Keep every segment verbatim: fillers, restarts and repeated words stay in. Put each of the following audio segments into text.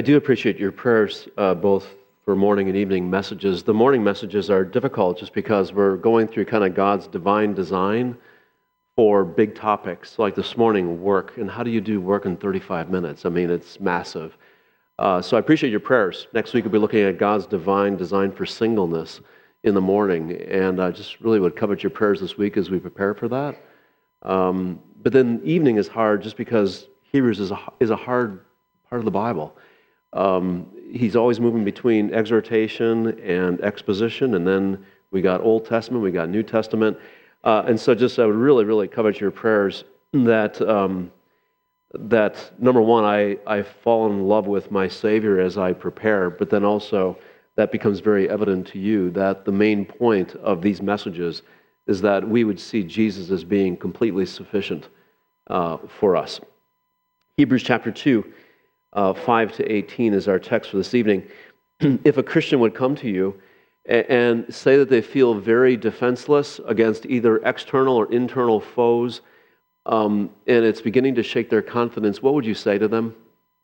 I do appreciate your prayers, uh, both for morning and evening messages. The morning messages are difficult just because we're going through kind of God's divine design for big topics, like this morning, work. And how do you do work in thirty-five minutes? I mean, it's massive. Uh, so I appreciate your prayers. Next week we'll be looking at God's divine design for singleness in the morning. And I just really would covet your prayers this week as we prepare for that. Um, but then evening is hard just because Hebrews is a, is a hard part of the Bible. Um, he's always moving between exhortation and exposition, and then we got Old Testament, we got New Testament. Uh, and so just I would really, really covet your prayers that, um, that number one, I, I fall in love with my Savior as I prepare, but then also that becomes very evident to you that the main point of these messages is that we would see Jesus as being completely sufficient uh, for us. Hebrews chapter two, uh, five to eighteen is our text for this evening. If a Christian would come to you and say that they feel very defenseless against either external or internal foes, um, and it's beginning to shake their confidence, what would you say to them?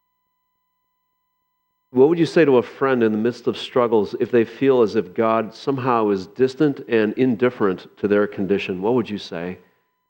What would you say to a friend in the midst of struggles if they feel as if God somehow is distant and indifferent to their condition? What would you say?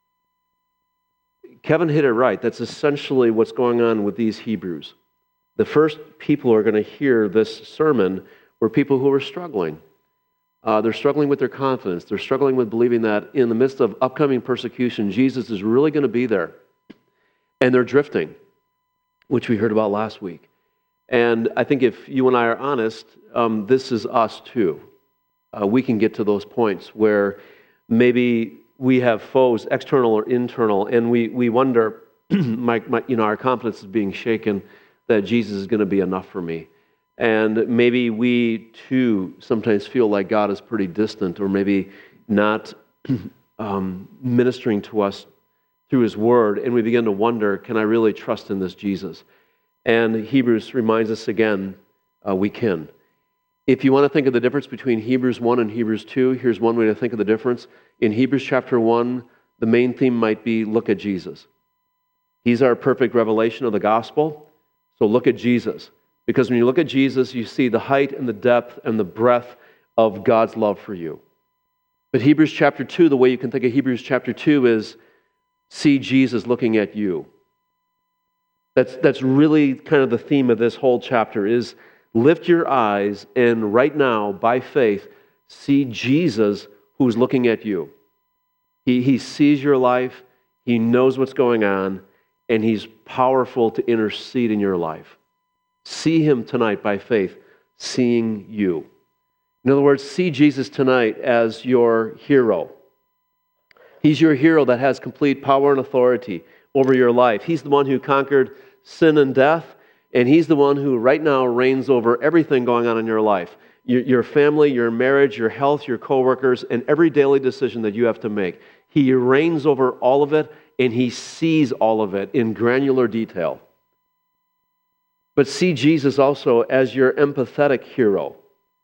Kevin hit it right. That's essentially what's going on with these Hebrews. The first people who are going to hear this sermon were people who were struggling. Uh, they're struggling with their confidence. They're struggling with believing that in the midst of upcoming persecution, Jesus is really going to be there. And they're drifting, which we heard about last week. And I think if you and I are honest, um, this is us too. Uh, we can get to those points where maybe we have foes, external or internal, and we we wonder, my, my, you know, our confidence is being shaken that Jesus is going to be enough for me. And maybe we too sometimes feel like God is pretty distant, or maybe not um, ministering to us through His Word, and we begin to wonder, can I really trust in this Jesus? And Hebrews reminds us again, uh, we can. If you want to think of the difference between Hebrews one and Hebrews two, here's one way to think of the difference. In Hebrews chapter one, the main theme might be, look at Jesus. He's our perfect revelation of the gospel, so look at Jesus. Because when you look at Jesus, you see the height and the depth and the breadth of God's love for you. But Hebrews chapter two, the way you can think of Hebrews chapter two is, see Jesus looking at you. That's, that's really kind of the theme of this whole chapter is lift your eyes and right now, by faith, see Jesus who's looking at you. He, he sees your life, He knows what's going on, and He's powerful to intercede in your life. See Him tonight by faith, seeing you. In other words, see Jesus tonight as your hero. He's your hero that has complete power and authority over your life. He's the one who conquered sin and death, and He's the one who right now reigns over everything going on in your life. Your, your family, your marriage, your health, your coworkers, and every daily decision that you have to make. He reigns over all of it, and He sees all of it in granular detail. But see Jesus also as your empathetic hero.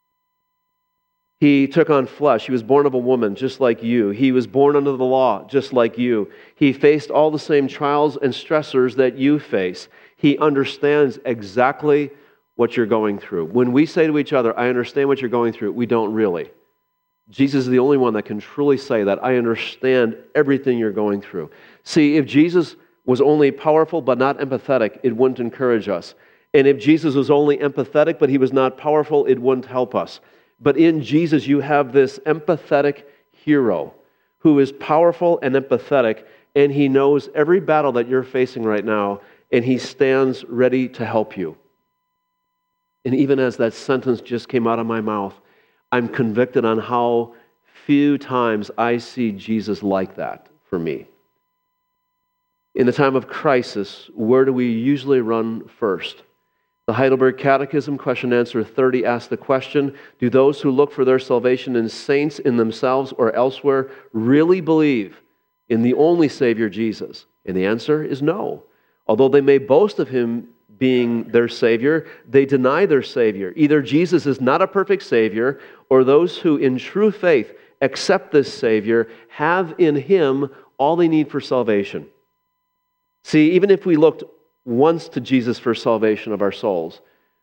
He took on flesh. He was born of a woman just like you. He was born under the law just like you. He faced all the same trials and stressors that you face. He understands exactly what you're going through. When we say to each other, I understand what you're going through, we don't really. Jesus is the only one that can truly say that. I understand everything you're going through. See, if Jesus was only powerful but not empathetic, it wouldn't encourage us. And if Jesus was only empathetic but He was not powerful, it wouldn't help us. But in Jesus, you have this empathetic hero who is powerful and empathetic, and He knows every battle that you're facing right now, and He stands ready to help you. And even as that sentence just came out of my mouth, I'm convicted on how few times I see Jesus like that for me. In the time of crisis, where do we usually run first? The Heidelberg Catechism, question answer thirty, asks the question, do those who look for their salvation in saints, in themselves, or elsewhere really believe in the only Savior, Jesus? And the answer is no. Although they may boast of Him being their Savior, they deny their Savior. Either Jesus is not a perfect Savior, or those who in true faith accept this Savior have in Him all they need for salvation. See, even if we looked once to Jesus for salvation of our souls,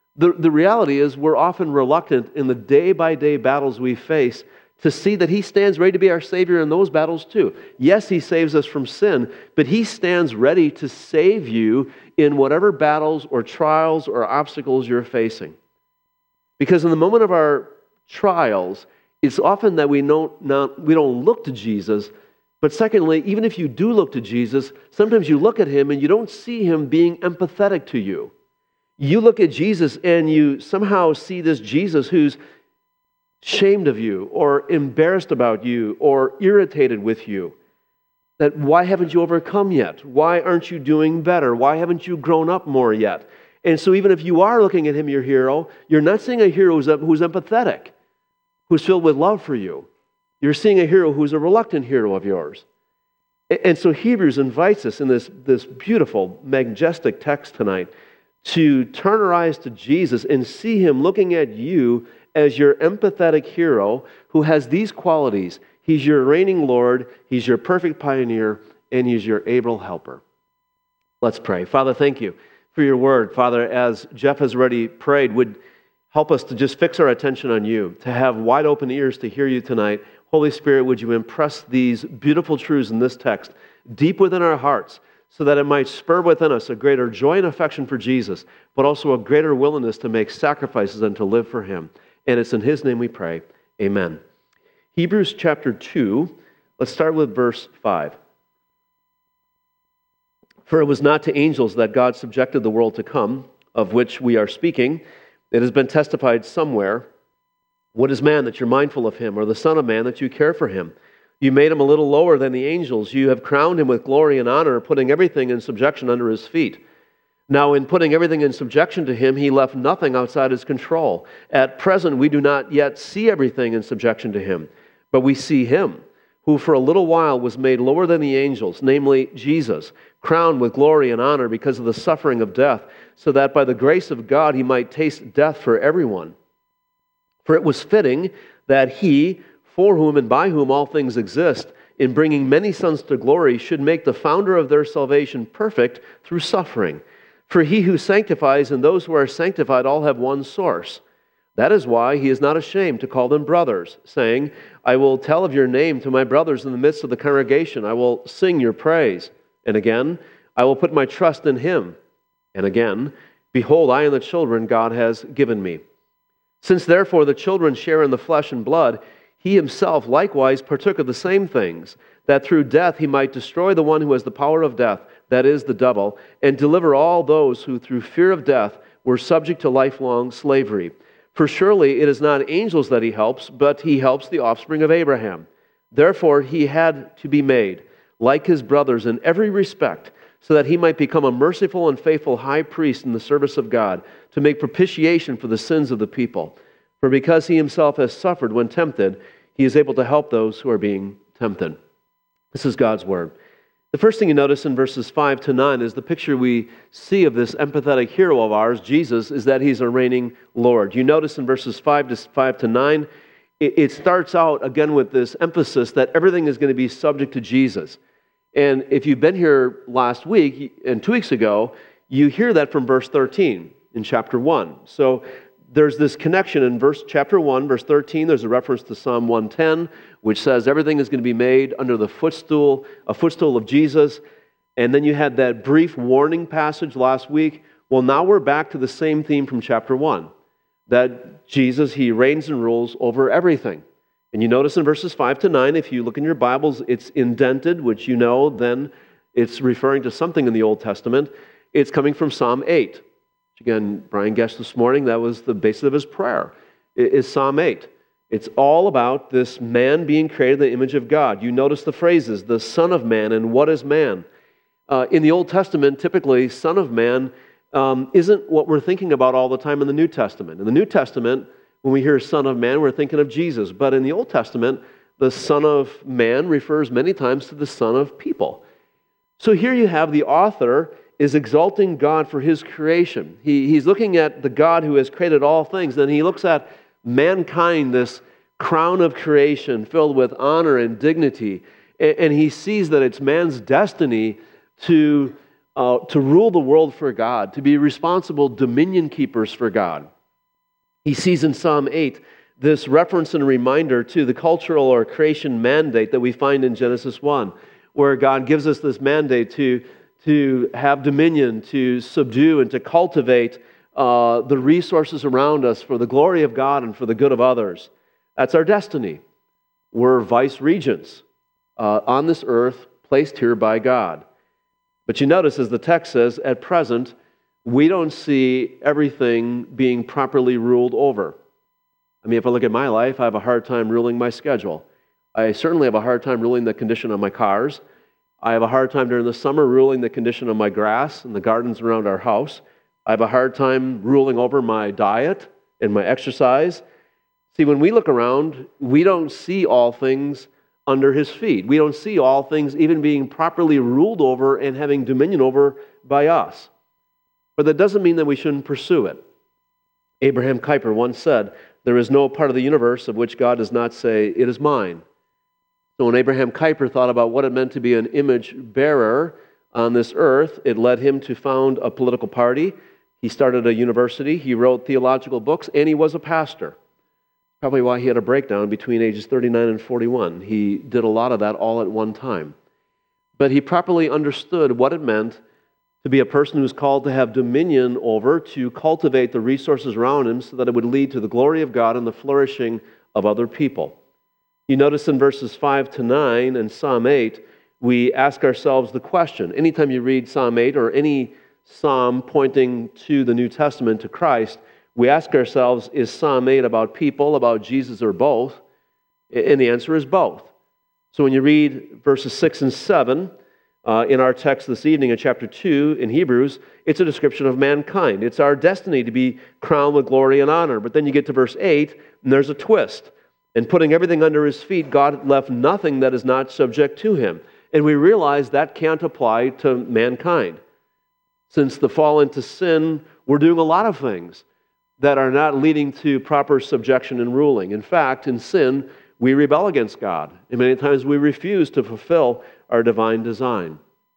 The, the reality is we're often reluctant in the day-by-day battles we face to see that He stands ready to be our Savior in those battles too. Yes, He saves us from sin, but He stands ready to save you in whatever battles or trials or obstacles you're facing. Because in the moment of our trials, it's often that we don't, not, we don't look to Jesus, but secondly, even if you do look to Jesus, sometimes you look at Him and you don't see Him being empathetic to you. You look at Jesus and you somehow see this Jesus who's ashamed of you or embarrassed about you or irritated with you. That why haven't you overcome yet? Why aren't you doing better? Why haven't you grown up more yet? And so even if you are looking at Him, your hero, you're not seeing a hero who's, who's empathetic, who's filled with love for you. You're seeing a hero who's a reluctant hero of yours. And so Hebrews invites us in this, this beautiful, majestic text tonight to turn our eyes to Jesus and see Him looking at you as your empathetic hero who has these qualities. He's your reigning Lord, He's your perfect pioneer, and He's your able helper. Let's pray. Father, thank you for your word. Father, as Jeff has already prayed, would help us to just fix our attention on you, to have wide open ears to hear you tonight. Holy Spirit, would you impress these beautiful truths in this text deep within our hearts, so that it might spur within us a greater joy and affection for Jesus, but also a greater willingness to make sacrifices and to live for Him. And it's in His name we pray. Amen. Hebrews chapter two, let's start with verse five. For it was not to angels that God subjected the world to come, of which we are speaking. It has been testified somewhere. What is man that you're mindful of him, or the Son of Man that you care for him? You made him a little lower than the angels. You have crowned him with glory and honor, putting everything in subjection under his feet. Now, in putting everything in subjection to him, he left nothing outside his control. At present, we do not yet see everything in subjection to him, but we see him, who for a little while was made lower than the angels, namely Jesus, crowned with glory and honor because of the suffering of death, so that by the grace of God he might taste death for everyone. For it was fitting that he, for whom and by whom all things exist, in bringing many sons to glory, should make the founder of their salvation perfect through suffering. For he who sanctifies and those who are sanctified all have one source. That is why he is not ashamed to call them brothers, saying, I will tell of your name to my brothers in the midst of the congregation. I will sing your praise. And again, I will put my trust in him. And again, behold, I and the children God has given me. Since therefore the children share in the flesh and blood, he himself likewise partook of the same things, that through death he might destroy the one who has the power of death, that is, the devil, and deliver all those who through fear of death were subject to lifelong slavery. For surely it is not angels that he helps, but he helps the offspring of Abraham. Therefore he had to be made like his brothers in every respect, so that he might become a merciful and faithful high priest in the service of God, to make propitiation for the sins of the people. For because he himself has suffered when tempted, he is able to help those who are being tempted. This is God's word. The first thing you notice in verses five to nine is the picture we see of this empathetic hero of ours, Jesus, is that he's a reigning Lord. You notice in verses five to five to nine, it, it starts out again with this emphasis that everything is going to be subject to Jesus. And if you've been here last week and two weeks ago, you hear that from verse thirteen in chapter one. So there's this connection in verse chapter one, verse thirteen. There's a reference to Psalm one ten, which says everything is going to be made under the footstool, a footstool of Jesus. And then you had that brief warning passage last week. Well, now we're back to the same theme from chapter one, that Jesus, he reigns and rules over everything. And you notice in verses five to nine, if you look in your Bibles, it's indented, which you know then it's referring to something in the Old Testament. It's coming from Psalm eight. Which again, Brian guessed this morning, that was the basis of his prayer, is Psalm eight. It's all about this man being created in the image of God. You notice the phrases, the Son of Man and what is man? Uh, in the Old Testament, typically, Son of Man um, isn't what we're thinking about all the time in the New Testament. In the New Testament, when we hear Son of Man, we're thinking of Jesus. But in the Old Testament, the Son of Man refers many times to the Son of people. So here you have the author is exalting God for his creation. He, he's looking at the God who has created all things. Then he looks at mankind, this crown of creation filled with honor and dignity. And, and he sees that it's man's destiny to uh, to rule the world for God, to be responsible dominion keepers for God. He sees in Psalm eight this reference and reminder to the cultural or creation mandate that we find in Genesis one, where God gives us this mandate to, to have dominion, to subdue, and to cultivate uh, the resources around us for the glory of God and for the good of others. That's our destiny. We're vice regents uh, on this earth, placed here by God. But you notice, as the text says, at present, we don't see everything being properly ruled over. I mean, if I look at my life, I have a hard time ruling my schedule. I certainly have a hard time ruling the condition of my cars. I have a hard time during the summer ruling the condition of my grass and the gardens around our house. I have a hard time ruling over my diet and my exercise. See, when we look around, we don't see all things under His feet. We don't see all things even being properly ruled over and having dominion over by us. But that doesn't mean that we shouldn't pursue it. Abraham Kuyper once said, "There is no part of the universe of which God does not say, 'It is mine.'" So when Abraham Kuyper thought about what it meant to be an image bearer on this earth, it led him to found a political party. He started a university, he wrote theological books, and he was a pastor. Probably why he had a breakdown between ages thirty-nine and forty-one. He did a lot of that all at one time. But he properly understood what it meant to be a person who's called to have dominion over, to cultivate the resources around him so that it would lead to the glory of God and the flourishing of other people. You notice in verses five to nine and Psalm eight, we ask ourselves the question. Anytime you read Psalm eight or any psalm pointing to the New Testament, to Christ, we ask ourselves, is Psalm eight about people, about Jesus, or both? And the answer is both. So when you read verses six and seven, uh, in our text this evening in chapter two in Hebrews, it's a description of mankind. It's our destiny to be crowned with glory and honor. But then you get to verse eight, and there's a twist. And putting everything under His feet, God left nothing that is not subject to Him. And we realize that can't apply to mankind. Since the fall into sin, we're doing a lot of things that are not leading to proper subjection and ruling. In fact, in sin, we rebel against God. And many times we refuse to fulfill our divine design.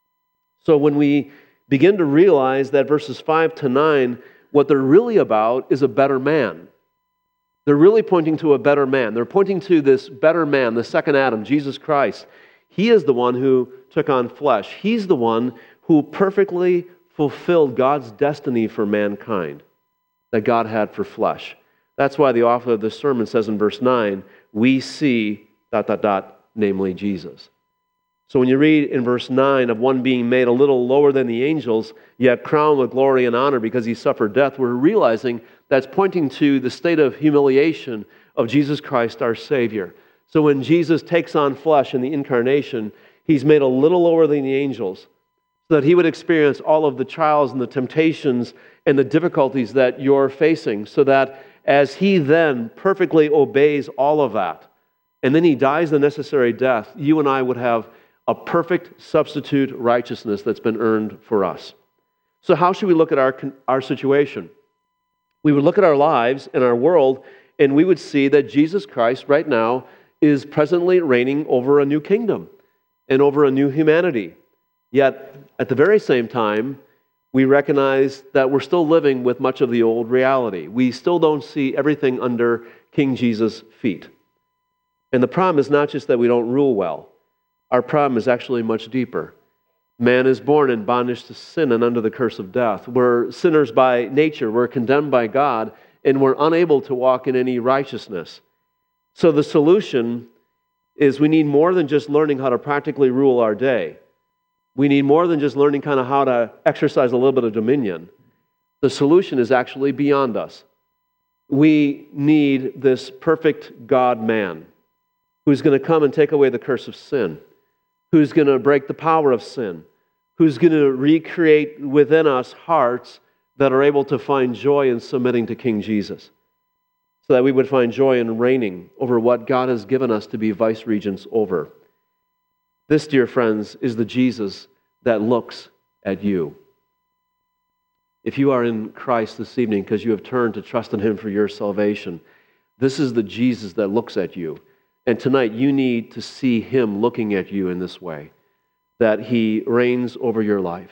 So when we begin to realize that verses five to nine, what they're really about is a better man. They're really pointing to a better man. They're pointing to this better man, the second Adam, Jesus Christ. He is the one who took on flesh. He's the one who perfectly fulfilled God's destiny for mankind that God had for flesh. That's why the author of this sermon says in verse nine, we see dot, dot, dot, namely Jesus. So when you read in verse nine of one being made a little lower than the angels, yet crowned with glory and honor because He suffered death, we're realizing that's pointing to the state of humiliation of Jesus Christ, our Savior. So when Jesus takes on flesh in the incarnation, He's made a little lower than the angels so that He would experience all of the trials and the temptations and the difficulties that you're facing, so that as He then perfectly obeys all of that, and then He dies the necessary death, you and I would have a perfect substitute righteousness that's been earned for us. So how should we look at our, our situation? We would look at our lives and our world, and we would see that Jesus Christ right now is presently reigning over a new kingdom and over a new humanity. Yet, at the very same time, we recognize that we're still living with much of the old reality. We still don't see everything under King Jesus' feet. And the problem is not just that we don't rule well. Our problem is actually much deeper. Man is born in bondage to sin and under the curse of death. We're sinners by nature. We're condemned by God, and we're unable to walk in any righteousness. So the solution is we need more than just learning how to practically rule our day. We need more than just learning kind of how to exercise a little bit of dominion. The solution is actually beyond us. We need this perfect God-man who's going to come and take away the curse of sin, who's going to break the power of sin, who's going to recreate within us hearts that are able to find joy in submitting to King Jesus, so that we would find joy in reigning over what God has given us to be vice regents over. This, dear friends, is the Jesus that looks at you. If you are in Christ this evening because you have turned to trust in Him for your salvation, this is the Jesus that looks at you. And tonight you need to see Him looking at you in this way, that He reigns over your life.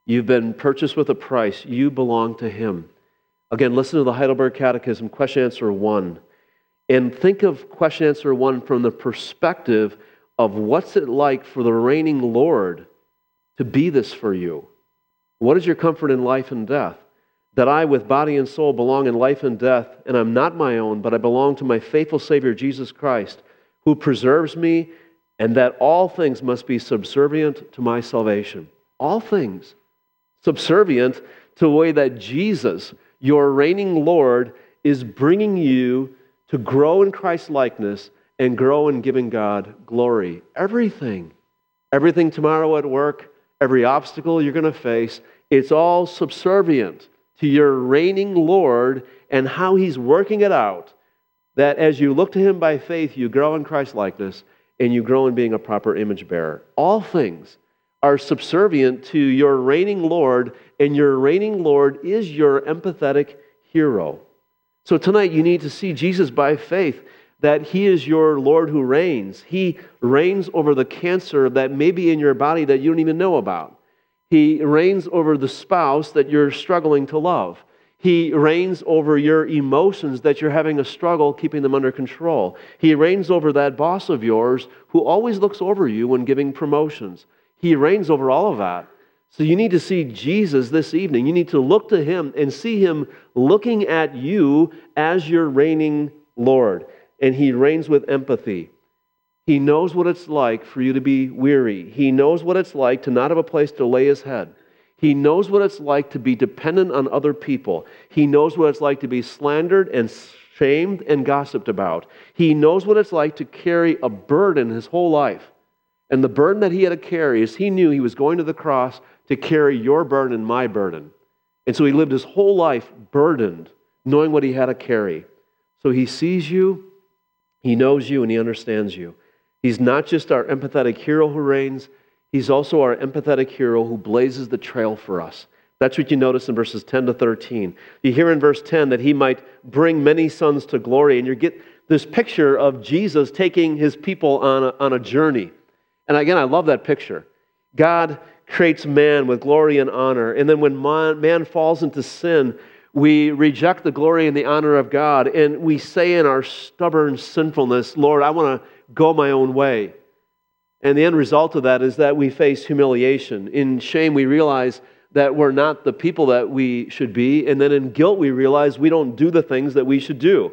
You've been purchased with a price. You belong to Him. Again, listen to the Heidelberg Catechism, question answer one. And think of question answer one from the perspective of what's it like for the reigning Lord to be this for you. What is your comfort in life and death? That I, with body and soul, belong in life and death, and I'm not my own, but I belong to my faithful Savior, Jesus Christ, who preserves me, and that all things must be subservient to my salvation. All things subservient to the way that Jesus, your reigning Lord, is bringing you to grow in Christ's likeness and grow in giving God glory. Everything. Everything tomorrow at work, every obstacle you're going to face, it's all subservient to your reigning Lord and how He's working it out, that as you look to Him by faith, you grow in Christ's likeness and you grow in being a proper image bearer. All things are subservient to your reigning Lord, and your reigning Lord is your empathetic hero. So tonight you need to see Jesus by faith, that He is your Lord who reigns. He reigns over the cancer that may be in your body that you don't even know about. He reigns over the spouse that you're struggling to love. He reigns over your emotions that you're having a struggle keeping them under control. He reigns over that boss of yours who always looks over you when giving promotions. He reigns over all of that. So you need to see Jesus this evening. You need to look to Him and see Him looking at you as your reigning Lord. And He reigns with empathy. He knows what it's like for you to be weary. He knows what it's like to not have a place to lay His head. He knows what it's like to be dependent on other people. He knows what it's like to be slandered and shamed and gossiped about. He knows what it's like to carry a burden His whole life. And the burden that He had to carry is He knew He was going to the cross to carry your burden and my burden. And so He lived His whole life burdened, knowing what He had to carry. So He sees you, He knows you, and He understands you. He's not just our empathetic hero who reigns, He's also our empathetic hero who blazes the trail for us. That's what you notice in verses ten to thirteen. You hear in verse ten that He might bring many sons to glory, and you get this picture of Jesus taking His people on a, on a journey. And again, I love that picture. God creates man with glory and honor, and then when man, man falls into sin, we reject the glory and the honor of God, and we say in our stubborn sinfulness, Lord, I want to go my own way. And the end result of that is that we face humiliation. In shame, we realize that we're not the people that we should be, and then in guilt, we realize we don't do the things that we should do.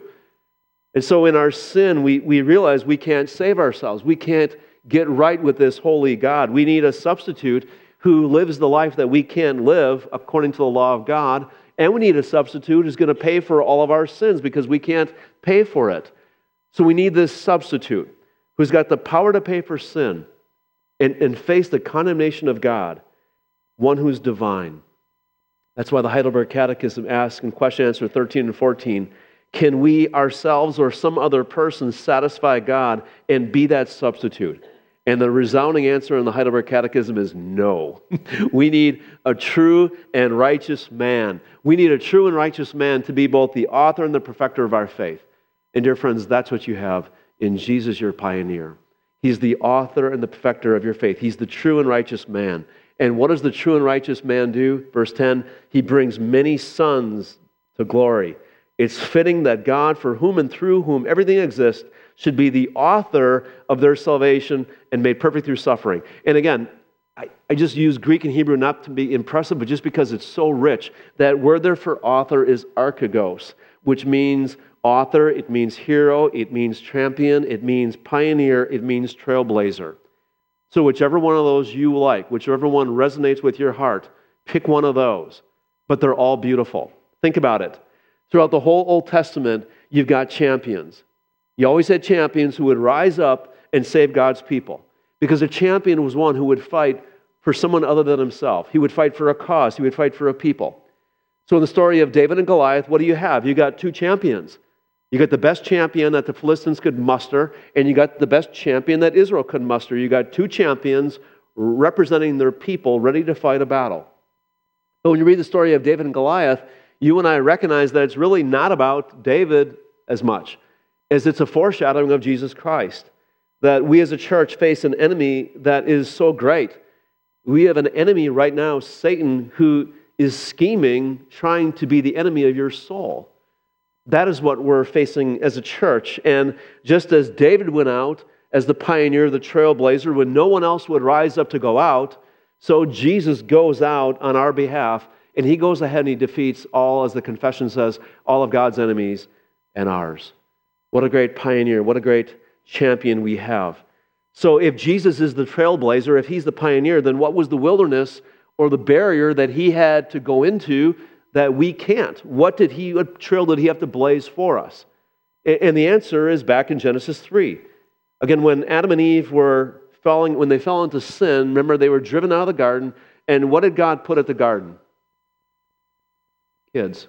And so in our sin, we, we realize we can't save ourselves. We can't get right with this holy God. We need a substitute who lives the life that we can't live according to the law of God, and we need a substitute who's going to pay for all of our sins because we can't pay for it. So we need this substitute who's got the power to pay for sin and, and face the condemnation of God, one who's divine. That's why the Heidelberg Catechism asks in question answer thirteen and fourteen, can we ourselves or some other person satisfy God and be that substitute? And the resounding answer in the Heidelberg Catechism is no. We need a true and righteous man. We need a true and righteous man to be both the author and the perfecter of our faith. And dear friends, that's what you have in Jesus, your pioneer. He's the author and the perfecter of your faith. He's the true and righteous man. And what does the true and righteous man do? Verse ten, he brings many sons to glory. It's fitting that God, for whom and through whom everything exists, should be the author of their salvation and made perfect through suffering. And again, I, I just use Greek and Hebrew not to be impressive, but just because it's so rich. That word there for author is archegos, which means author, it means hero, it means champion, it means pioneer, it means trailblazer. So whichever one of those you like, whichever one resonates with your heart, pick one of those. But they're all beautiful. Think about it. Throughout the whole Old Testament, you've got champions. You always had champions who would rise up and save God's people. Because a champion was one who would fight for someone other than himself. He would fight for a cause. He would fight for a people. So in the story of David and Goliath, what do you have? You got two champions. You got the best champion that the Philistines could muster, and you got the best champion that Israel could muster. You got two champions representing their people ready to fight a battle. But when you read the story of David and Goliath, you and I recognize that it's really not about David as much as it's a foreshadowing of Jesus Christ. That we as a church face an enemy that is so great. We have an enemy right now, Satan, who is scheming, trying to be the enemy of your soul. That is what we're facing as a church. And just as David went out as the pioneer, the trailblazer, when no one else would rise up to go out, so Jesus goes out on our behalf, and he goes ahead and he defeats all, as the confession says, all of God's enemies and ours. What a great pioneer, what a great champion we have. So if Jesus is the trailblazer, if he's the pioneer, then what was the wilderness or the barrier that he had to go into that we can't? What did he, what trail did he have to blaze for us? And the answer is back in Genesis three. Again, when Adam and Eve were falling, when they fell into sin, remember they were driven out of the garden, and what did God put at the garden? Kids.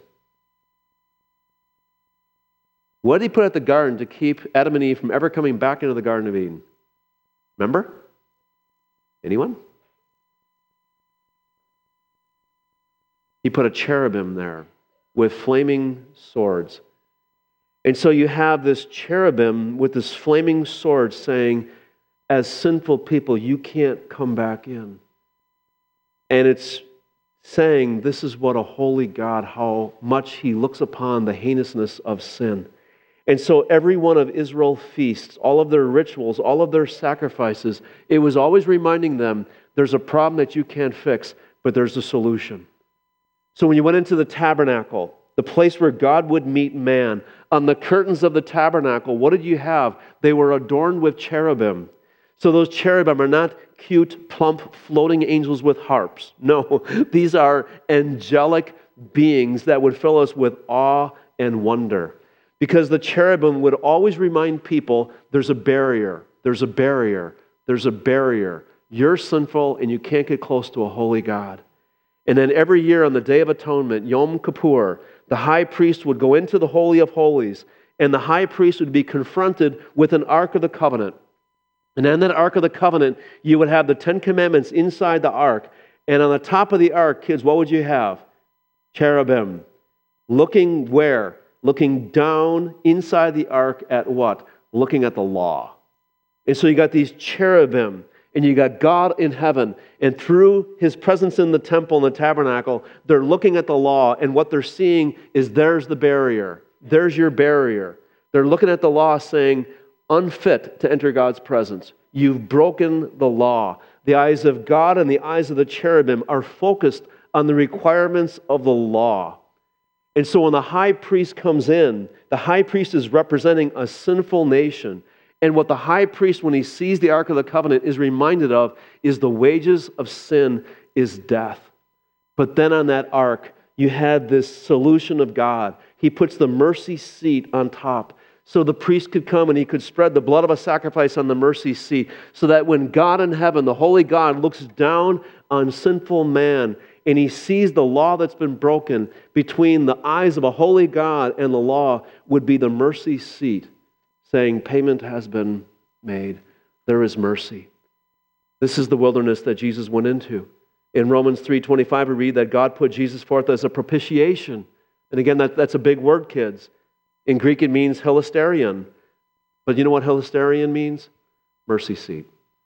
What did he put at the garden to keep Adam and Eve from ever coming back into the Garden of Eden? Remember? Anyone? He put a cherubim there with flaming swords. And so you have this cherubim with this flaming sword saying, as sinful people, you can't come back in. And it's saying, this is what a holy God, how much he looks upon the heinousness of sin. And so every one of Israel's feasts, all of their rituals, all of their sacrifices, it was always reminding them, there's a problem that you can't fix, but there's a solution. So when you went into the tabernacle, the place where God would meet man, on the curtains of the tabernacle, what did you have? They were adorned with cherubim. So those cherubim are not cute, plump, floating angels with harps. No, these are angelic beings that would fill us with awe and wonder. Because the cherubim would always remind people, there's a barrier, there's a barrier, there's a barrier. You're sinful and you can't get close to a holy God. And then every year on the Day of Atonement, Yom Kippur, the high priest would go into the Holy of Holies, and the high priest would be confronted with an Ark of the Covenant. And on that Ark of the Covenant, you would have the Ten Commandments inside the Ark. And on the top of the Ark, kids, what would you have? Cherubim. Looking where? Looking down inside the Ark at what? Looking at the law. And so you got these cherubim, and you got God in heaven, and through his presence in the temple and the tabernacle, they're looking at the law, and what they're seeing is there's the barrier. There's your barrier. They're looking at the law saying, unfit to enter God's presence. You've broken the law. The eyes of God and the eyes of the cherubim are focused on the requirements of the law. And so when the high priest comes in, the high priest is representing a sinful nation. And what the high priest, when he sees the Ark of the Covenant, is reminded of is the wages of sin is death. But then on that ark, you had this solution of God. He puts the mercy seat on top. So the priest could come and he could spread the blood of a sacrifice on the mercy seat, so that when God in heaven, the holy God, looks down on sinful man and he sees the law that's been broken, between the eyes of a holy God and the law would be the mercy seat, saying payment has been made. There is mercy. This is the wilderness that Jesus went into. In Romans three twenty-five, we read that God put Jesus forth as a propitiation. And again, that, that's a big word, kids. In Greek, it means hilasterion. But you know what hilasterion means? Mercy seat.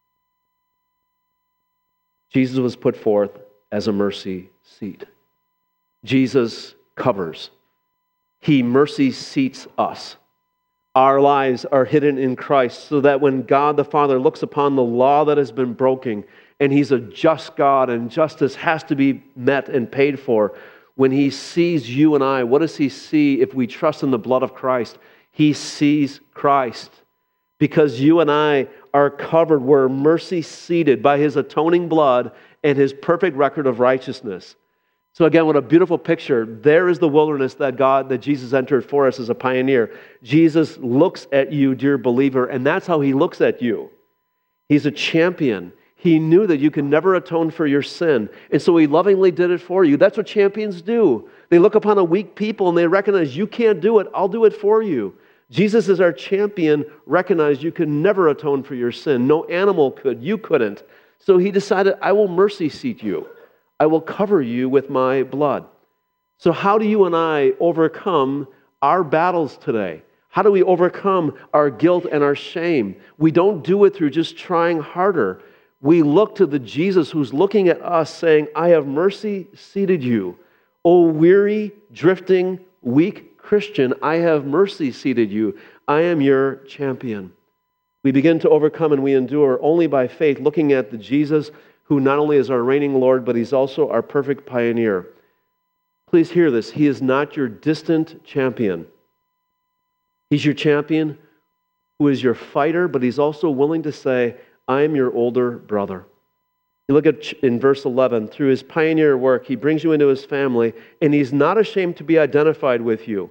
Jesus was put forth as a mercy seat. Jesus covers. He mercy seats us. Our lives are hidden in Christ, so that when God the Father looks upon the law that has been broken, and He's a just God, and justice has to be met and paid for, when He sees you and I, what does He see if we trust in the blood of Christ? He sees Christ. Because you and I are covered, we're mercy seated by His atoning blood and His perfect record of righteousness. So again, what a beautiful picture. There is the wilderness that God, that Jesus entered for us as a pioneer. Jesus looks at you, dear believer, and that's how He looks at you. He's a champion. He knew that you can never atone for your sin, and so He lovingly did it for you. That's what champions do. They look upon a weak people and they recognize, you can't do it, I'll do it for you. Jesus is our champion, recognized you could never atone for your sin. No animal could, you couldn't. So He decided, I will mercy seat you. I will cover you with my blood. So how do you and I overcome our battles today? How do we overcome our guilt and our shame? We don't do it through just trying harder. we look to the Jesus who's looking at us saying, I have mercy seated you. O weary, drifting, weak Christian, I have mercy seated you. I am your champion. We begin to overcome and we endure only by faith, looking at the Jesus who not only is our reigning Lord, but he's also our perfect pioneer. Please hear this. He is not your distant champion. He's your champion who is your fighter, but he's also willing to say, I am your older brother. You look at in verse eleven, through his pioneer work, he brings you into his family, and he's not ashamed to be identified with you.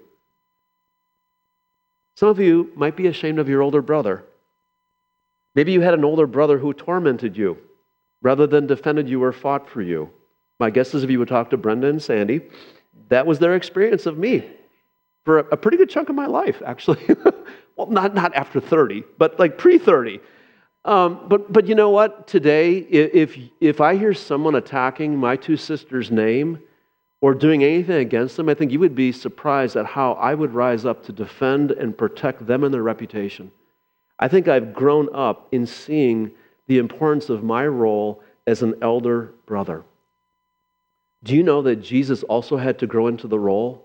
Some of you might be ashamed of your older brother. Maybe you had an older brother who tormented you rather than defended you or fought for you. My guess is if you would talk to Brenda and Sandy, that was their experience of me for a, a pretty good chunk of my life, actually. Well, not, not after thirty, but like pre-thirty. Um, but but you know what? Today, if if I hear someone attacking my two sisters' name or doing anything against them, I think you would be surprised at how I would rise up to defend and protect them and their reputation. I think I've grown up in seeing the importance of my role as an elder brother. Do you know that Jesus also had to grow into the role?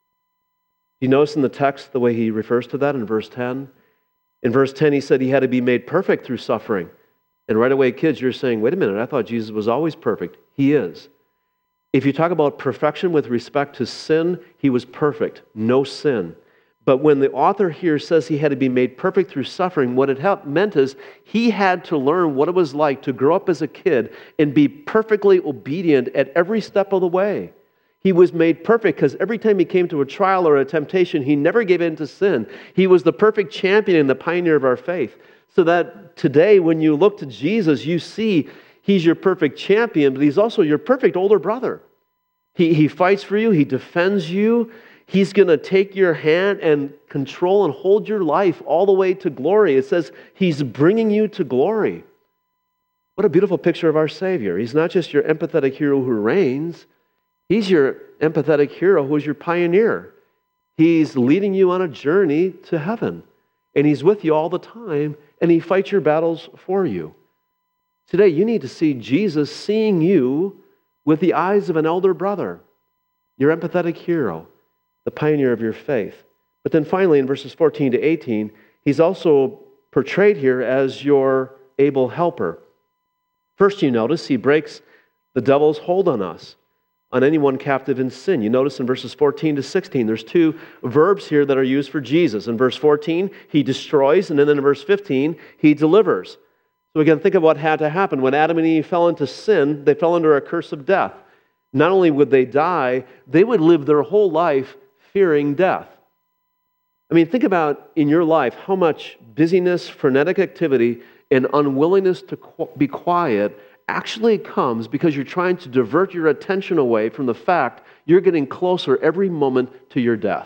Do you notice in the text the way he refers to that in verse ten? In verse ten, he said he had to be made perfect through suffering. And right away, kids, you're saying, wait a minute, I thought Jesus was always perfect. He is. If you talk about perfection with respect to sin, he was perfect, no sin. But when the author here says he had to be made perfect through suffering, what it meant is he had to learn what it was like to grow up as a kid and be perfectly obedient at every step of the way. He was made perfect because every time he came to a trial or a temptation, he never gave in to sin. He was the perfect champion and the pioneer of our faith. So that today, when you look to Jesus, you see he's your perfect champion, but he's also your perfect older brother. He, he fights for you. He defends you. He's going to take your hand and control and hold your life all the way to glory. It says he's bringing you to glory. What a beautiful picture of our Savior. He's not just your empathetic hero who reigns. He's your empathetic hero who is your pioneer. He's leading you on a journey to heaven. And he's with you all the time, and he fights your battles for you. Today, you need to see Jesus seeing you with the eyes of an elder brother, your empathetic hero, the pioneer of your faith. But then finally, in verses fourteen to eighteen, he's also portrayed here as your able helper. First, you notice he breaks the devil's hold on us, on anyone captive in sin. You notice in verses fourteen to sixteen, there's two verbs here that are used for Jesus. In verse fourteen, he destroys, and then in verse fifteen, he delivers. So again, think of what had to happen. When Adam and Eve fell into sin, they fell under a curse of death. Not only would they die, they would live their whole life fearing death. I mean, think about in your life how much busyness, frenetic activity, and unwillingness to be quiet actually comes because you're trying to divert your attention away from the fact you're getting closer every moment to your death.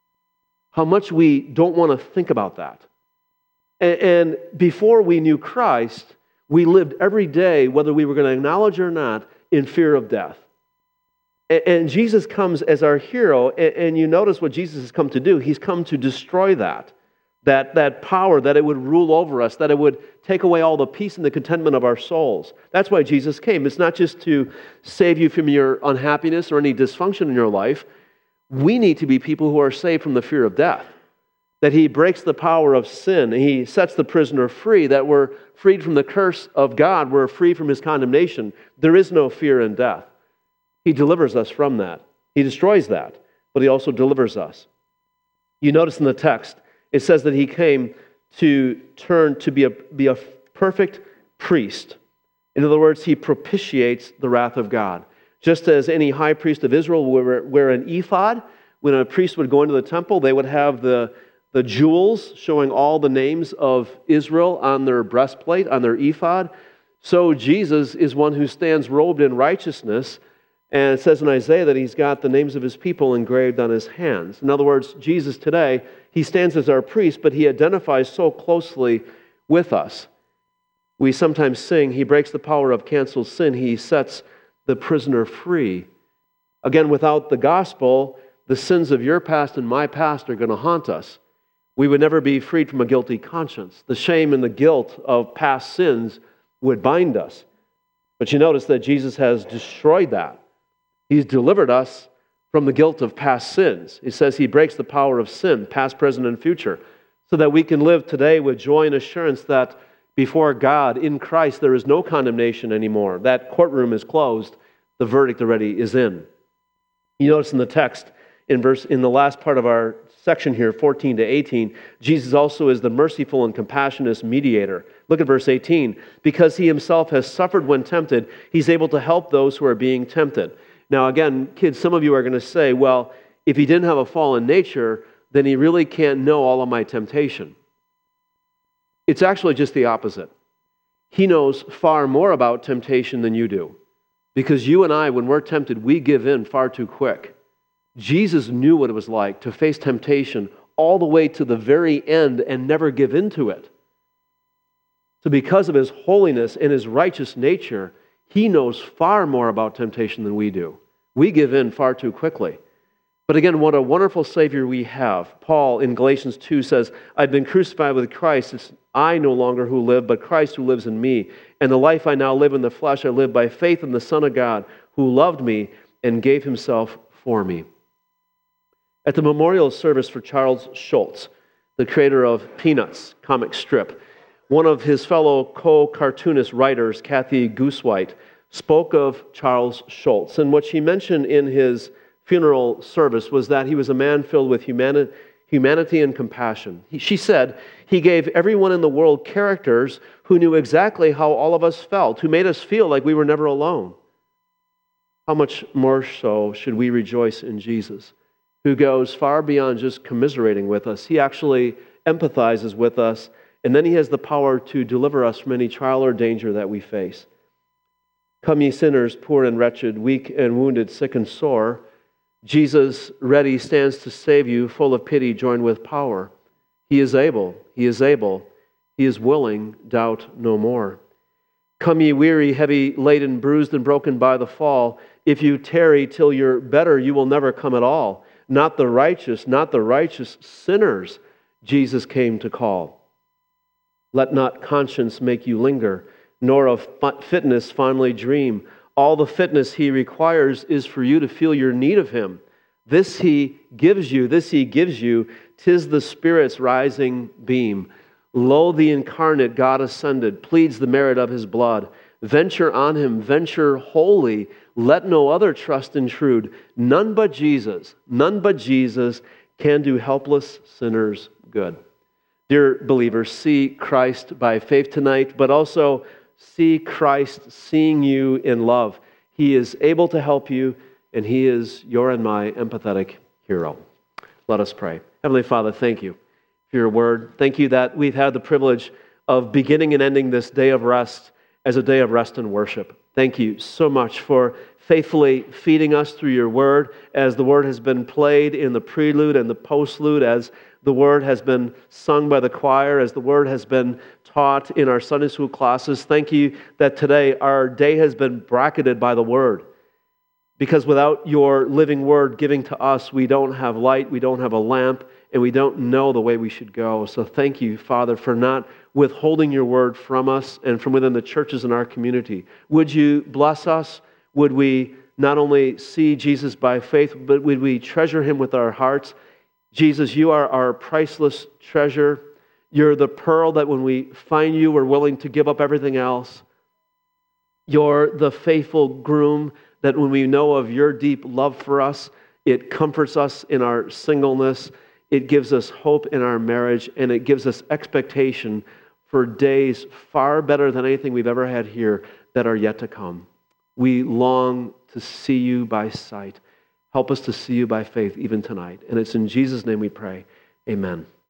How much we don't want to think about that. And before we knew Christ, we lived every day, whether we were going to acknowledge or not, in fear of death. And Jesus comes as our hero, and you notice what Jesus has come to do. He's come to destroy that, that, that power, that it would rule over us, that it would take away all the peace and the contentment of our souls. That's why Jesus came. It's not just to save you from your unhappiness or any dysfunction in your life. We need to be people who are saved from the fear of death, that he breaks the power of sin, and he sets the prisoner free, that we're freed from the curse of God, we're free from his condemnation. There is no fear in death. He delivers us from that. He destroys that, but he also delivers us. You notice in the text, it says that he came to turn to be a, be a perfect priest. In other words, he propitiates the wrath of God. Just as any high priest of Israel would wear an ephod, when a priest would go into the temple, they would have the, the jewels showing all the names of Israel on their breastplate, on their ephod. So Jesus is one who stands robed in righteousness. And it says in Isaiah that he's got the names of his people engraved on his hands. In other words, Jesus today, he stands as our priest, but he identifies so closely with us. We sometimes sing, he breaks the power of canceled sin. He sets the prisoner free. Again, without the gospel, the sins of your past and my past are going to haunt us. We would never be freed from a guilty conscience. The shame and the guilt of past sins would bind us. But you notice that Jesus has destroyed that. He's delivered us from the guilt of past sins. He says he breaks the power of sin, past, present, and future, so that we can live today with joy and assurance that before God, in Christ, there is no condemnation anymore. That courtroom is closed. The verdict already is in. You notice in the text, in verse, in the last part of our section here, fourteen to eighteen, Jesus also is the merciful and compassionate mediator. Look at verse eighteen. Because he himself has suffered when tempted, he's able to help those who are being tempted. Now again, kids, some of you are going to say, well, if he didn't have a fallen nature, then he really can't know all of my temptation. It's actually just the opposite. He knows far more about temptation than you do. Because you and I, when we're tempted, we give in far too quick. Jesus knew what it was like to face temptation all the way to the very end and never give in to it. So because of his holiness and his righteous nature, he knows far more about temptation than we do. We give in far too quickly. But again, what a wonderful Savior we have. Paul in Galatians two says, I've been crucified with Christ. It's I no longer who live, but Christ who lives in me. And the life I now live in the flesh, I live by faith in the Son of God, who loved me and gave himself for me. At the memorial service for Charles Schulz, the creator of Peanuts comic strip, one of his fellow co-cartoonist writers, Kathy Goosewhite, spoke of Charles Schulz. And what she mentioned in his funeral service was that he was a man filled with humani- humanity and compassion. He, she said, he gave everyone in the world characters who knew exactly how all of us felt, who made us feel like we were never alone. How much more so should we rejoice in Jesus, who goes far beyond just commiserating with us. He actually empathizes with us, and then he has the power to deliver us from any trial or danger that we face. Come ye sinners, poor and wretched, weak and wounded, sick and sore. Jesus ready stands to save you, full of pity, joined with power. He is able, he is able, he is willing, doubt no more. Come ye weary, heavy laden, bruised and broken by the fall. If you tarry till you're better, you will never come at all. Not the righteous, not the righteous, sinners Jesus came to call. Let not conscience make you linger, nor of fitness fondly dream. All the fitness he requires is for you to feel your need of him. This he gives you, this he gives you, 'tis the Spirit's rising beam. Lo, the incarnate God ascended, pleads the merit of his blood. Venture on him, venture wholly, let no other trust intrude. None but Jesus, none but Jesus can do helpless sinners good. Dear believers, see Christ by faith tonight, but also see Christ seeing you in love. He is able to help you, and he is your and my empathetic hero. Let us pray. Heavenly Father, thank you for your word. Thank you that we've had the privilege of beginning and ending this day of rest as a day of rest and worship. Thank you so much for faithfully feeding us through your word as the word has been played in the prelude and the postlude, as the word has been sung by the choir, as the word has been taught in our Sunday school classes. Thank you that today our day has been bracketed by the word. Because without your living word giving to us, we don't have light, we don't have a lamp, and we don't know the way we should go. So thank you, Father, for not withholding your word from us and from within the churches in our community. Would you bless us? Would we not only see Jesus by faith, but would we treasure him with our hearts? Jesus, you are our priceless treasure. You're the pearl that when we find you, we're willing to give up everything else. You're the faithful groom that when we know of your deep love for us, it comforts us in our singleness. It gives us hope in our marriage, and it gives us expectation for days far better than anything we've ever had here that are yet to come. We long to see you by sight. Help us to see you by faith even tonight. And it's in Jesus' name we pray. Amen.